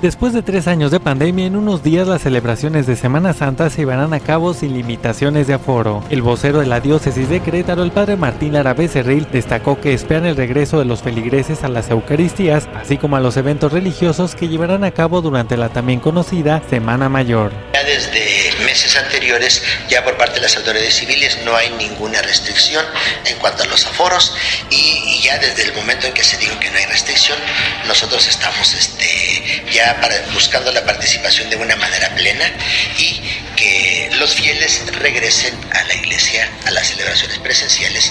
Después de 3 años de pandemia, en unos días las celebraciones de Semana Santa se llevarán a cabo sin limitaciones de aforo. El vocero de la diócesis de Querétaro, el padre Martín Lara Becerril, destacó que esperan el regreso de los feligreses a las Eucaristías, así como a los eventos religiosos que llevarán a cabo durante la también conocida Semana Mayor. Ya desde meses anteriores, ya por parte de las autoridades civiles no hay ninguna restricción en cuanto a los aforos y ya desde el momento en que se dijo que no hay restricción, nosotros estamos ya buscando la participación de una manera plena y que los fieles regresen a la iglesia, a las celebraciones presenciales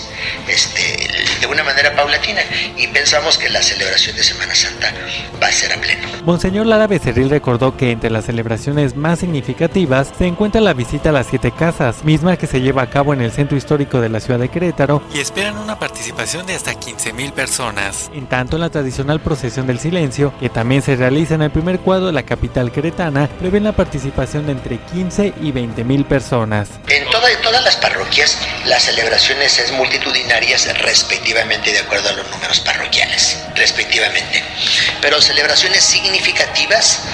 de una manera paulatina, y pensamos que la celebración de Semana Santa va a ser a pleno. Monseñor Lara Becerril recordó que entre las celebraciones más significativas se encuentra la visita a las 7 casas, misma que se lleva a cabo en el centro histórico de la ciudad de Querétaro, y esperan una participación de hasta 15,000 personas. En tanto, en la tradicional procesión del silencio, que también se realiza en el primer cuadro de la capital queretana, prevén la participación de entre 15 y 20,000 personas. En todas las parroquias, las celebraciones es multitudinarias respectivamente de acuerdo a los números parroquiales, respectivamente. Pero celebraciones significativas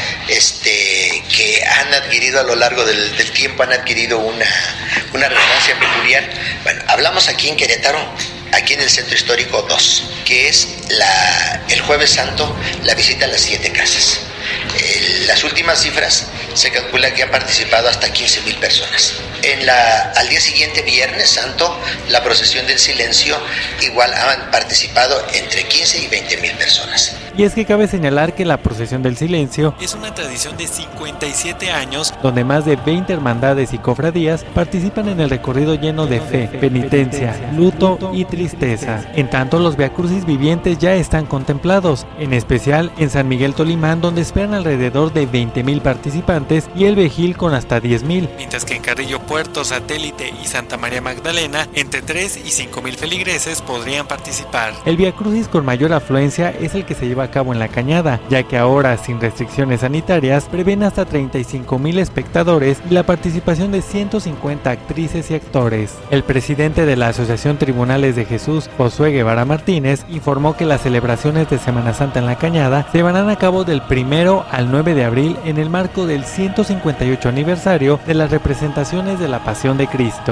que han adquirido a lo largo del tiempo, han adquirido una relevancia peculiar. Bueno, hablamos aquí en Querétaro, aquí en el centro histórico 2, que es el Jueves Santo, la visita a las 7 casas. Las últimas cifras se calcula que han participado hasta 15,000 personas. Al día siguiente, Viernes Santo, la procesión del silencio, igual han participado entre 15 y 20,000 personas. Y es que cabe señalar que la procesión del silencio es una tradición de 57 años, donde más de 20 hermandades y cofradías participan en el recorrido lleno de fe, penitencia, luto y tristeza. En tanto, los viacrucis vivientes ya están contemplados, en especial en San Miguel Tolimán, donde esperan alrededor de 20,000 participantes, y el Vejil con hasta 10,000, mientras que en Carrillo Puerto, Satélite y Santa María Magdalena, entre 3 y 5,000 feligreses podrían participar. El viacrucis con mayor afluencia es el que se lleva a cabo en La Cañada, ya que ahora, sin restricciones sanitarias, prevén hasta 35,000 espectadores y la participación de 150 actrices y actores. El presidente de la Asociación Tribunales de Jesús, Josué Guevara Martínez, informó que las celebraciones de Semana Santa en La Cañada se llevarán a cabo del 1 al 9 de abril en el marco del 158 aniversario de las representaciones de la Pasión de Cristo.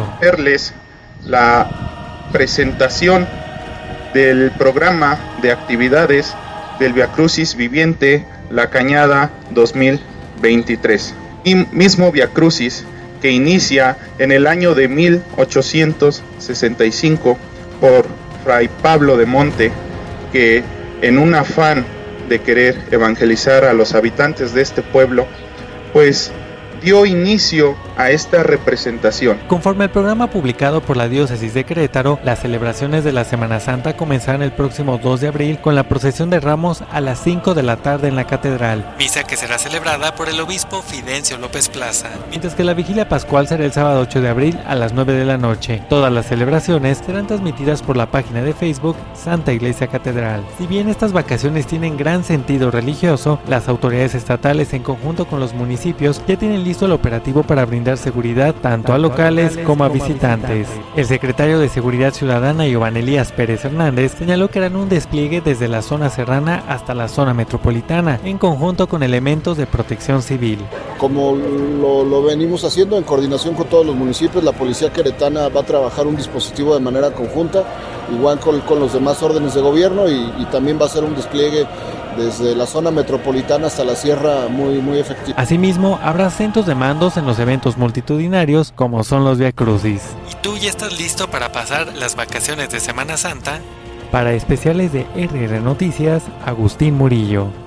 La presentación del programa de actividades del Viacrucis Viviente La Cañada 2023. Mismo Viacrucis que inicia en el año de 1865 por Fray Pablo de Monte, que en un afán de querer evangelizar a los habitantes de este pueblo, pues dio inicio a esta representación. Conforme al programa publicado por la diócesis de Querétaro, las celebraciones de la Semana Santa comenzarán el próximo 2 de abril con la procesión de Ramos a las 5 de la tarde en la catedral, misa que será celebrada por el obispo Fidencio López Plaza, mientras que la vigilia pascual será el sábado 8 de abril a las 9 de la noche. Todas las celebraciones serán transmitidas por la página de Facebook Santa Iglesia Catedral. Si bien estas vacaciones tienen gran sentido religioso, las autoridades estatales en conjunto con los municipios ya tienen listo el operativo para brindar seguridad tanto a locales como a visitantes. El secretario de Seguridad Ciudadana, Iván Elías Pérez Hernández, señaló que harán un despliegue desde la zona serrana hasta la zona metropolitana, en conjunto con elementos de protección civil. Como lo venimos haciendo en coordinación con todos los municipios, la policía queretana va a trabajar un dispositivo de manera conjunta, igual con los demás órdenes de gobierno, y también va a ser un despliegue desde la zona metropolitana hasta la sierra muy efectivo. Asimismo, habrá cientos de mandos en los eventos multitudinarios como son los viacrucis. ¿Y tú ya estás listo para pasar las vacaciones de Semana Santa? Para especiales de RR Noticias, Agustín Murillo.